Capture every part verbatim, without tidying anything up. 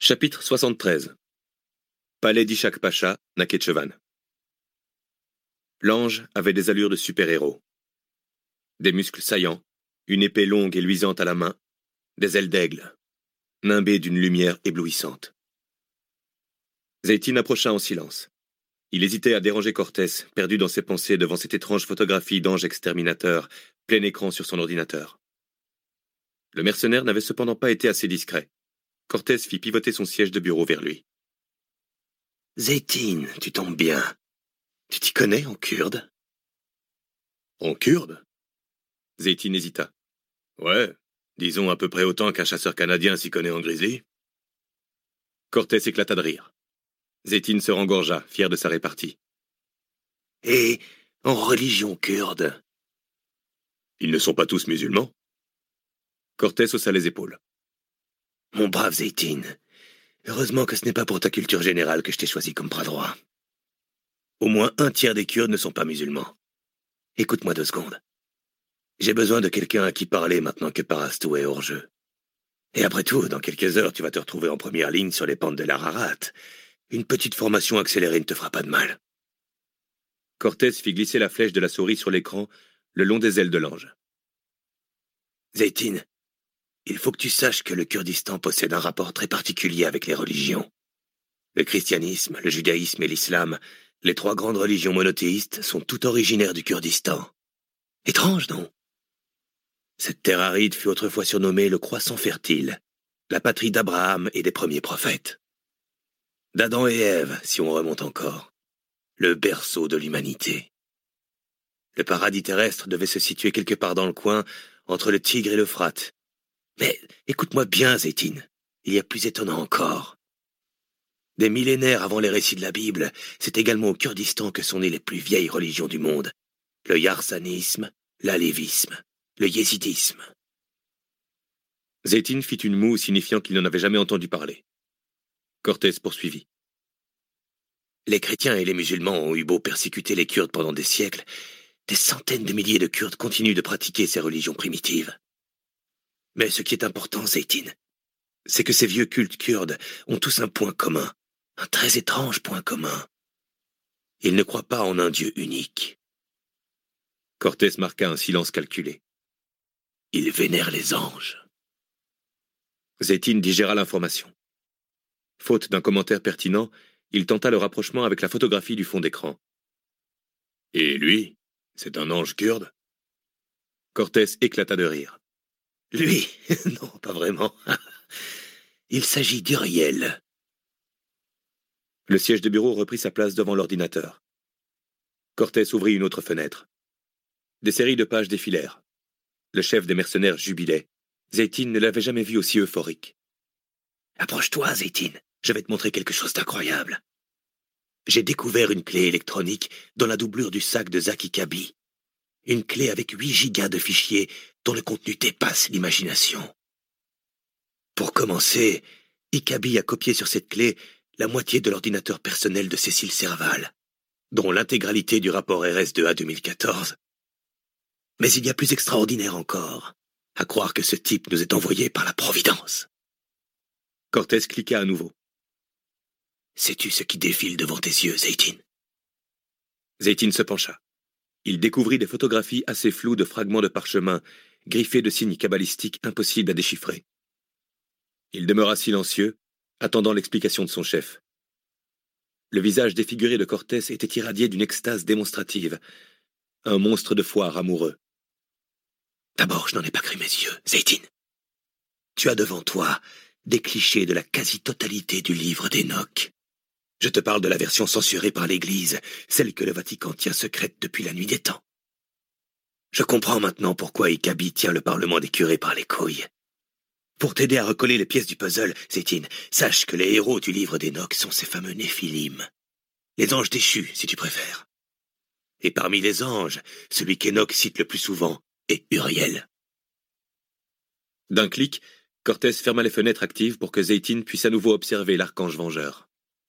Chapitre soixante-treize. Palais d'Ishak Pacha, Nakhitchevan. L'ange avait des allures de super-héros. Des muscles saillants, une épée longue et luisante à la main, des ailes d'aigle, nimbées d'une lumière éblouissante. Zeytin approcha en silence. Il hésitait à déranger Cortés, perdu dans ses pensées devant cette étrange photographie d'ange exterminateur, plein écran sur son ordinateur. Le mercenaire n'avait cependant pas été assez discret. Cortés fit pivoter son siège de bureau vers lui. « Zeytin, tu tombes bien. Tu t'y connais en kurde ?»« En kurde ?» Zeytin hésita. « Ouais, disons à peu près autant qu'un chasseur canadien s'y connaît en grizzly. » Cortés éclata de rire. Zeytin se rengorgea, fier de sa répartie. « Et en religion kurde ?»« Ils ne sont pas tous musulmans ?» Cortés haussa les épaules. « Mon brave Zeytin, heureusement que ce n'est pas pour ta culture générale que je t'ai choisi comme bras droit. Au moins un tiers des Kurdes ne sont pas musulmans. Écoute-moi deux secondes. J'ai besoin de quelqu'un à qui parler maintenant que Parasto est hors jeu. Et après tout, dans quelques heures, tu vas te retrouver en première ligne sur les pentes de l'Ararat. Une petite formation accélérée ne te fera pas de mal. » Cortés fit glisser la flèche de la souris sur l'écran, le long des ailes de l'ange. « Zeytin, il faut que tu saches que le Kurdistan possède un rapport très particulier avec les religions. Le christianisme, le judaïsme et l'islam, les trois grandes religions monothéistes, sont toutes originaires du Kurdistan. Étrange, non ? Cette terre aride fut autrefois surnommée le croissant fertile, la patrie d'Abraham et des premiers prophètes. D'Adam et Ève, si on remonte encore. Le berceau de l'humanité. Le paradis terrestre devait se situer quelque part dans le coin, entre le Tigre et l'Euphrate. Mais écoute-moi bien, Zeytin, il y a plus étonnant encore. Des millénaires avant les récits de la Bible, c'est également au Kurdistan que sont nées les plus vieilles religions du monde. Le yarsanisme, l'alévisme, le yézidisme. Zeytin fit une moue signifiant qu'il n'en avait jamais entendu parler. Cortés poursuivit. Les chrétiens et les musulmans ont eu beau persécuter les Kurdes pendant des siècles, des centaines de milliers de Kurdes continuent de pratiquer ces religions primitives. Mais ce qui est important, Zeytin, c'est que ces vieux cultes kurdes ont tous un point commun, un très étrange point commun. Ils ne croient pas en un Dieu unique. Cortés marqua un silence calculé. Ils vénèrent les anges. Zeytin digéra l'information. Faute d'un commentaire pertinent, il tenta le rapprochement avec la photographie du fond d'écran. « Et lui, c'est un ange kurde ?» Cortés éclata de rire. « Lui, non, pas vraiment. Il s'agit d'Uriel. » Le siège de bureau reprit sa place devant l'ordinateur. Cortés ouvrit une autre fenêtre. Des séries de pages défilèrent. Le chef des mercenaires jubilait. Zeytin ne l'avait jamais vu aussi euphorique. « Approche-toi, Zeytin, je vais te montrer quelque chose d'incroyable. J'ai découvert une clé électronique dans la doublure du sac de Zaki Kaby. Une clé avec huit gigas de fichiers dont le contenu dépasse l'imagination. Pour commencer, Ikaby a copié sur cette clé la moitié de l'ordinateur personnel de Cécile Serval, dont l'intégralité du rapport R S deux A deux mille quatorze. Mais il y a plus extraordinaire encore, à croire que ce type nous est envoyé par la Providence. » Cortés cliqua à nouveau. « Sais-tu ce qui défile devant tes yeux, Zeytin ?» Zeytin se pencha. Il découvrit des photographies assez floues de fragments de parchemin, griffés de signes cabalistiques impossibles à déchiffrer. Il demeura silencieux, attendant l'explication de son chef. Le visage défiguré de Cortés était irradié d'une extase démonstrative, un monstre de foire amoureux. « D'abord, je n'en ai pas cru mes yeux, Zeytin. Tu as devant toi des clichés de la quasi-totalité du livre d'Enoch. Je te parle de la version censurée par l'Église, celle que le Vatican tient secrète depuis la nuit des temps. Je comprends maintenant pourquoi Ikaby tient le Parlement des curés par les couilles. Pour t'aider à recoller les pièces du puzzle, Zeytin, sache que les héros du livre d'Enoch sont ces fameux Néphilim. Les anges déchus, si tu préfères. Et parmi les anges, celui qu'Enoch cite le plus souvent est Uriel. » D'un clic, Cortés ferma les fenêtres actives pour que Zeytin puisse à nouveau observer l'archange vengeur.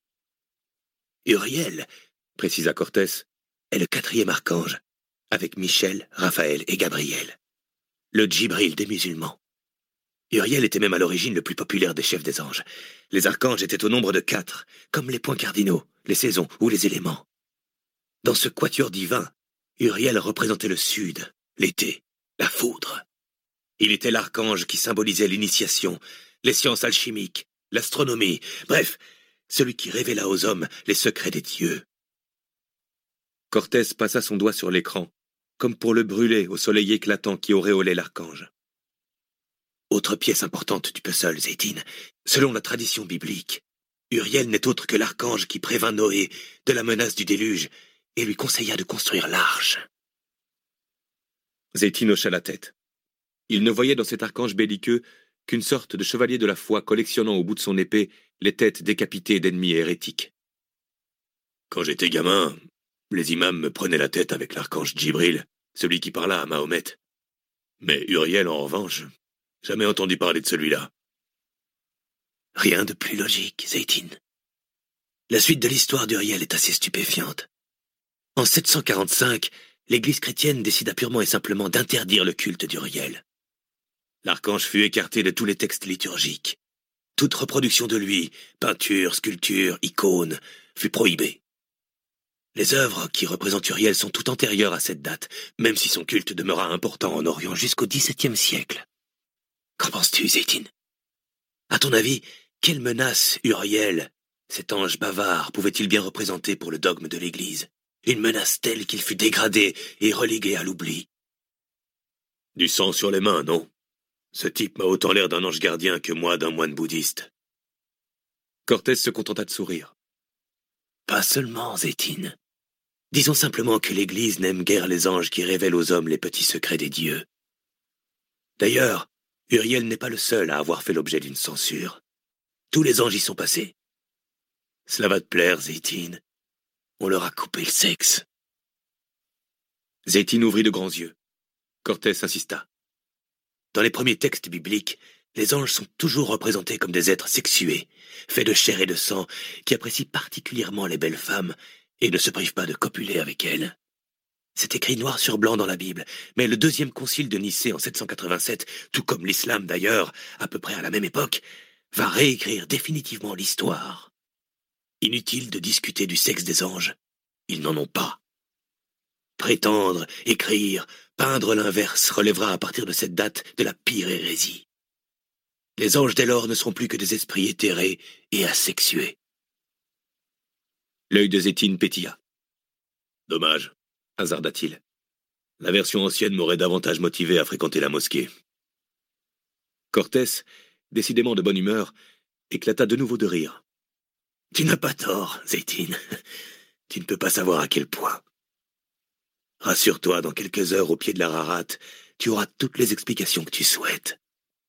Uriel, précisa Cortés, est le quatrième archange, avec Michel, Raphaël et Gabriel. Le Djibril des musulmans. Uriel était même à l'origine le plus populaire des chefs des anges. Les archanges étaient au nombre de quatre, comme les points cardinaux, les saisons ou les éléments. Dans ce quatuor divin, Uriel représentait le sud, l'été, la foudre. Il était l'archange qui symbolisait l'initiation, les sciences alchimiques, l'astronomie, bref, celui qui révéla aux hommes les secrets des dieux. Cortés passa son doigt sur l'écran, comme pour le brûler au soleil éclatant qui auréolait l'archange. Autre pièce importante du puzzle, Zeytin, selon la tradition biblique, Uriel n'est autre que l'archange qui prévint Noé de la menace du déluge et lui conseilla de construire l'arche. Zeytin hocha la tête. Il ne voyait dans cet archange belliqueux qu'une sorte de chevalier de la foi collectionnant au bout de son épée les têtes décapitées d'ennemis hérétiques. Quand j'étais gamin, les imams me prenaient la tête avec l'archange Djibril, celui qui parla à Mahomet. Mais Uriel, en revanche, jamais entendu parler de celui-là. Rien de plus logique, Zeytin. La suite de l'histoire d'Uriel est assez stupéfiante. En sept cent quarante-cinq, l'Église chrétienne décida purement et simplement d'interdire le culte d'Uriel. L'archange fut écarté de tous les textes liturgiques. Toute reproduction de lui, peinture, sculpture, icône, fut prohibée. Les œuvres qui représentent Uriel sont toutes antérieures à cette date, même si son culte demeura important en Orient jusqu'au dix-septième siècle. Qu'en penses-tu, Zeytin? À ton avis, quelle menace Uriel, cet ange bavard, pouvait-il bien représenter pour le dogme de l'Église? Une menace telle qu'il fut dégradé et relégué à l'oubli. Du sang sur les mains, non? Ce type m'a autant l'air d'un ange gardien que moi d'un moine bouddhiste. Cortés se contenta de sourire. Pas seulement, Zeytin. Disons simplement que l'Église n'aime guère les anges qui révèlent aux hommes les petits secrets des dieux. D'ailleurs, Uriel n'est pas le seul à avoir fait l'objet d'une censure. Tous les anges y sont passés. Cela va te plaire, Zeytin. On leur a coupé le sexe. Zeytin ouvrit de grands yeux. Cortés insista. Dans les premiers textes bibliques, les anges sont toujours représentés comme des êtres sexués, faits de chair et de sang, qui apprécient particulièrement les belles femmes et ne se privent pas de copuler avec elles. C'est écrit noir sur blanc dans la Bible, mais le deuxième concile de Nicée en sept cent quatre-vingt-sept, tout comme l'islam d'ailleurs, à peu près à la même époque, va réécrire définitivement l'histoire. Inutile de discuter du sexe des anges, ils n'en ont pas. Prétendre, écrire, peindre l'inverse relèvera à partir de cette date de la pire hérésie. Les anges dès lors ne seront plus que des esprits éthérés et asexués. L'œil de Zeytin pétilla. Dommage, hasarda-t-il. La version ancienne m'aurait davantage motivé à fréquenter la mosquée. Cortés, décidément de bonne humeur, éclata de nouveau de rire. Tu n'as pas tort, Zeytin. Tu ne peux pas savoir à quel point. Rassure-toi, dans quelques heures au pied de l'Ararat, tu auras toutes les explications que tu souhaites.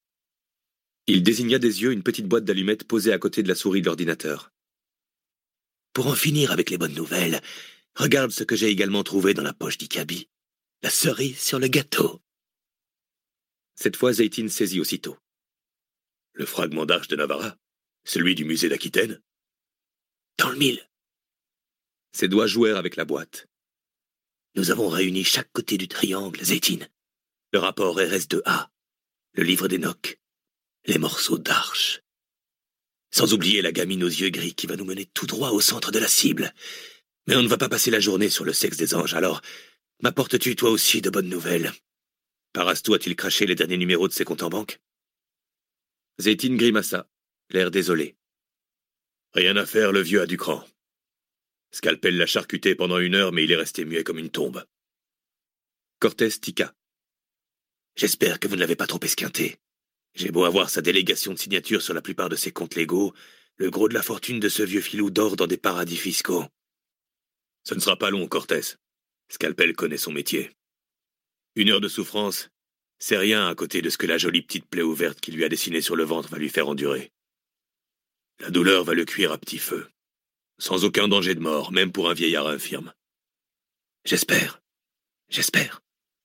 Il désigna des yeux une petite boîte d'allumettes posée à côté de la souris de l'ordinateur. Pour en finir avec les bonnes nouvelles, regarde ce que j'ai également trouvé dans la poche d'Ikabi. La cerise sur le gâteau. Cette fois, Zeytin saisit aussitôt. Le fragment d'arche de Navarra? Celui du musée d'Aquitaine? Dans le mille. Ses doigts jouèrent avec la boîte. Nous avons réuni chaque côté du triangle, Zeytin. Le rapport R S deux A, le livre d'Enoch, les morceaux d'arche. Sans oublier la gamine aux yeux gris qui va nous mener tout droit au centre de la cible. Mais on ne va pas passer la journée sur le sexe des anges, alors m'apportes-tu toi aussi de bonnes nouvelles? Parasto a-t-il craché les derniers numéros de ses comptes en banque? Zeytin grimaça, l'air désolé. Rien à faire, le vieux a du cran. Scalpel l'a charcuté pendant une heure, mais il est resté muet comme une tombe. Cortés tiqua. J'espère que vous ne l'avez pas trop esquinté. J'ai beau avoir sa délégation de signature sur la plupart de ses comptes légaux, le gros de la fortune de ce vieux filou dort dans des paradis fiscaux. Ce ne sera pas long, Cortés. Scalpel connaît son métier. Une heure de souffrance, c'est rien à côté de ce que la jolie petite plaie ouverte qu'il lui a dessinée sur le ventre va lui faire endurer. La douleur va le cuire à petit feu. Sans aucun danger de mort, même pour un vieillard infirme. J'espère. J'espère.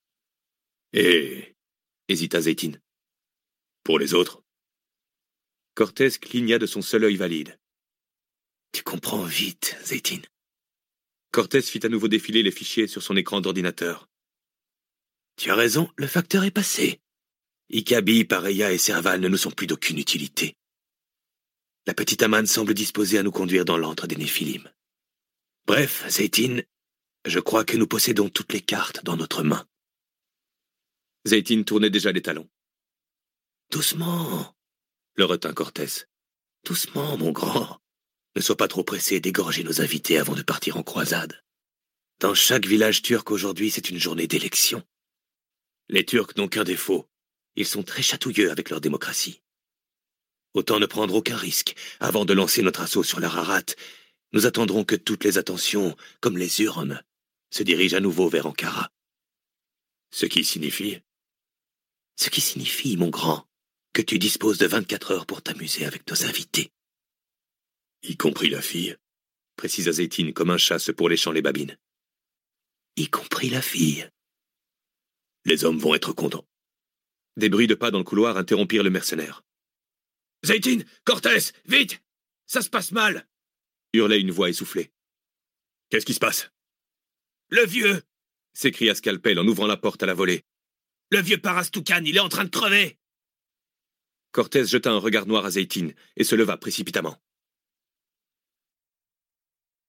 Et... hésita Zeytin. Pour les autres? Cortés cligna de son seul œil valide. Tu comprends vite, Zeytin. Cortés fit à nouveau défiler les fichiers sur son écran d'ordinateur. Tu as raison, le facteur est passé. Ikabi, Pareya et Serval ne nous sont plus d'aucune utilité. La petite Aman semble disposée à nous conduire dans l'antre des Néphilim. Bref, Zeytin, je crois que nous possédons toutes les cartes dans notre main. Zeytin tournait déjà les talons. Doucement, le retint Cortés. Doucement, mon grand. Ne sois pas trop pressé d'égorger nos invités avant de partir en croisade. Dans chaque village turc aujourd'hui, c'est une journée d'élection. Les Turcs n'ont qu'un défaut. Ils sont très chatouilleux avec leur démocratie. Autant ne prendre aucun risque. Avant de lancer notre assaut sur l'Ararat, nous attendrons que toutes les attentions, comme les urnes, se dirigent à nouveau vers Ankara. Ce qui signifie... Ce qui signifie, mon grand, que tu disposes de vingt-quatre heures pour t'amuser avec nos invités. Y compris la fille, précisa Zeytin comme un chasse pour léchant les babines. Y compris la fille. Les hommes vont être contents. Des bruits de pas dans le couloir interrompirent le mercenaire. « Zeytin, Cortés, vite! Ça se passe mal !» hurlait une voix essoufflée. « Qu'est-ce qui se passe ?»« Le vieux !» s'écria Scalpel en ouvrant la porte à la volée. « Le vieux Parastoucan, il est en train de crever !» Cortés jeta un regard noir à Zeytin et se leva précipitamment.